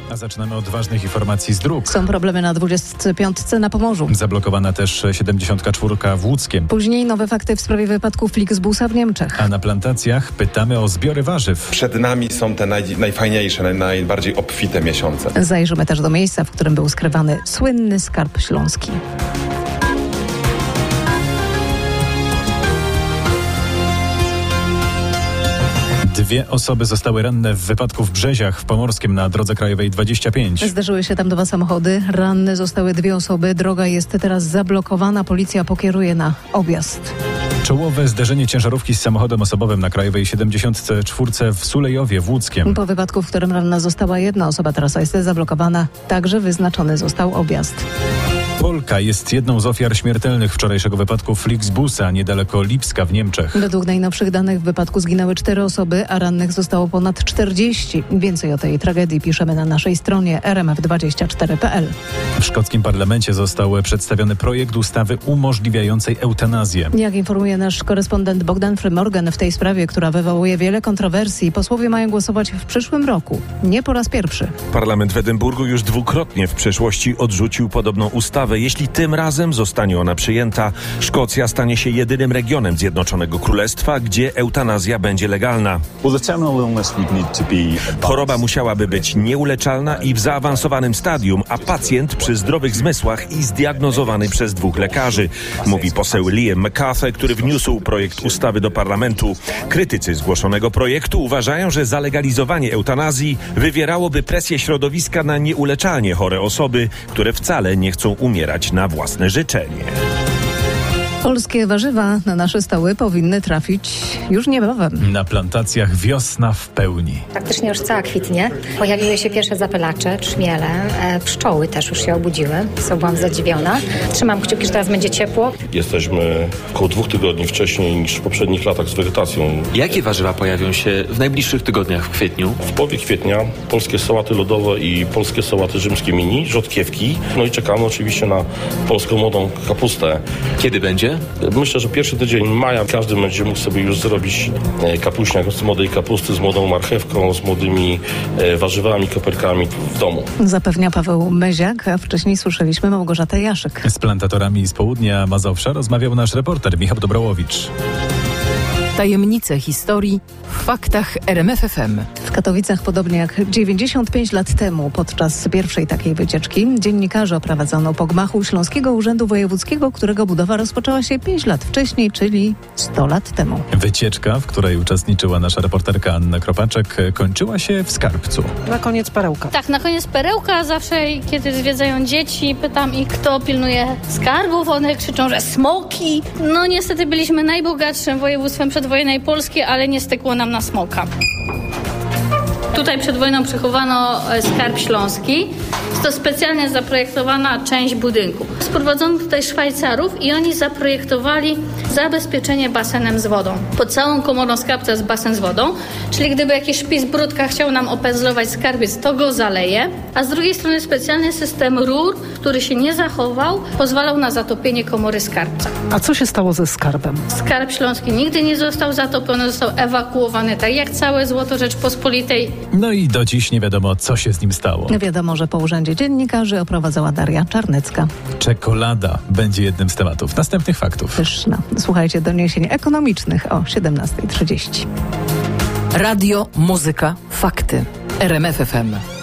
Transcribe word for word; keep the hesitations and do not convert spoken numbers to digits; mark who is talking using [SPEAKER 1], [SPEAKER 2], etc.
[SPEAKER 1] A zaczynamy od ważnych informacji z dróg.
[SPEAKER 2] Są problemy na dwudziestce piątce na Pomorzu.
[SPEAKER 1] Zablokowana też siedemdziesiątka czwórka w Łódzkiem.
[SPEAKER 2] Później nowe fakty w sprawie wypadku Flixbusa w Niemczech.
[SPEAKER 1] A na plantacjach pytamy o zbiory warzyw.
[SPEAKER 3] Przed nami są te naj, najfajniejsze, naj, najbardziej obfite miesiące.
[SPEAKER 2] Zajrzymy też do miejsca, w którym był skrywany słynny skarb śląski.
[SPEAKER 1] Dwie osoby zostały ranne w wypadku w Brzeziach w Pomorskiem na drodze krajowej dwadzieścia pięć.
[SPEAKER 2] Zdarzyły się tam dwa samochody. Ranne zostały dwie osoby. Droga jest teraz zablokowana. Policja pokieruje na objazd.
[SPEAKER 1] Czołowe zderzenie ciężarówki z samochodem osobowym na krajowej siedemdziesiątce czwórce w Sulejowie w Łódzkiem.
[SPEAKER 2] Po wypadku, w którym ranna została jedna osoba, trasa jest zablokowana. Także wyznaczony został objazd.
[SPEAKER 1] Polka jest jedną z ofiar śmiertelnych wczorajszego wypadku Flixbusa niedaleko Lipska w Niemczech.
[SPEAKER 2] Według najnowszych danych w wypadku zginęły cztery osoby, a rannych zostało ponad czterdzieści. Więcej o tej tragedii piszemy na naszej stronie r m f dwadzieścia cztery kropka p l.
[SPEAKER 1] W szkockim parlamencie został przedstawiony projekt ustawy umożliwiającej eutanazję.
[SPEAKER 2] Jak informuje nasz korespondent Bogdan Frymorgan, w tej sprawie, która wywołuje wiele kontrowersji, posłowie mają głosować w przyszłym roku. Nie po raz pierwszy.
[SPEAKER 4] Parlament w Edynburgu już dwukrotnie w przeszłości odrzucił podobną ustawę. Jeśli tym razem zostanie ona przyjęta, Szkocja stanie się jedynym regionem Zjednoczonego Królestwa, gdzie eutanazja będzie legalna. Choroba musiałaby być nieuleczalna i w zaawansowanym stadium, a pacjent przy zdrowych zmysłach i zdiagnozowany przez dwóch lekarzy, mówi poseł Liam McCarthy, który wniósł projekt ustawy do parlamentu. Krytycy zgłoszonego projektu uważają, że zalegalizowanie eutanazji wywierałoby presję środowiska na nieuleczalnie chore osoby, które wcale nie chcą umierać na własne życzenie.
[SPEAKER 2] Polskie warzywa na nasze stoły powinny trafić już niebawem.
[SPEAKER 1] Na plantacjach wiosna w pełni.
[SPEAKER 5] Praktycznie już cała kwitnie. Pojawiły się pierwsze zapylacze, trzmiele, e, pszczoły też już się obudziły. Co byłam zadziwiona. Trzymam kciuki, że teraz będzie ciepło.
[SPEAKER 6] Jesteśmy około dwóch tygodni wcześniej niż w poprzednich latach z wegetacją.
[SPEAKER 7] Jakie warzywa pojawią się w najbliższych tygodniach w kwietniu?
[SPEAKER 6] W połowie kwietnia polskie sałaty lodowe i polskie sałaty rzymskie mini, rzodkiewki. No i czekamy oczywiście na polską młodą kapustę.
[SPEAKER 7] Kiedy będzie?
[SPEAKER 6] Myślę, że pierwszy tydzień maja każdy będzie mógł sobie już zrobić kapuśniak z młodej kapusty, z młodą marchewką, z młodymi warzywami, koperkami w domu.
[SPEAKER 2] Zapewnia Paweł Myziak, a wcześniej słyszeliśmy Małgorzatę Jaszyk.
[SPEAKER 1] Z plantatorami z południa Mazowsza rozmawiał nasz reporter Michał Dobrałowicz.
[SPEAKER 8] Tajemnice historii w faktach R M F F M.
[SPEAKER 2] W Katowicach, podobnie jak dziewięćdziesiąt pięć lat temu, podczas pierwszej takiej wycieczki, dziennikarze oprowadzono po gmachu Śląskiego Urzędu Wojewódzkiego, którego budowa rozpoczęła się pięć lat wcześniej, czyli sto lat temu.
[SPEAKER 1] Wycieczka, w której uczestniczyła nasza reporterka Anna Kropaczek, kończyła się w Skarbcu.
[SPEAKER 9] Na koniec perełka.
[SPEAKER 10] Tak, na koniec perełka. Zawsze, kiedy zwiedzają dzieci, pytam ich, kto pilnuje skarbów. One krzyczą, że smoki. No niestety byliśmy najbogatszym województwem przedwojennej Polski, ale nie stykło nam na smoka. Tutaj przed wojną przechowano skarb śląski. Jest to specjalnie zaprojektowana część budynku. Sprowadzono tutaj Szwajcarów i oni zaprojektowali zabezpieczenie basenem z wodą. Pod całą komorą skarbca jest basen z wodą, czyli gdyby jakiś szpic brudka chciał nam opędzlować skarbiec, to go zaleje. A z drugiej strony specjalny system rur, który się nie zachował, pozwalał na zatopienie komory skarbca.
[SPEAKER 9] A co się stało ze skarbem?
[SPEAKER 10] Skarb śląski nigdy nie został zatopiony, został ewakuowany, tak jak całe złoto Rzeczpospolitej.
[SPEAKER 1] No i do dziś nie wiadomo, co się z nim stało.
[SPEAKER 2] Wiadomo, że po Urzędzie Dziennikarzy oprowadzała Daria Czarnecka.
[SPEAKER 1] Czekolada będzie jednym z tematów następnych faktów.
[SPEAKER 2] Pyszna. Słuchajcie doniesień ekonomicznych o siedemnasta trzydzieści.
[SPEAKER 8] Radio, muzyka, fakty. R M F F M.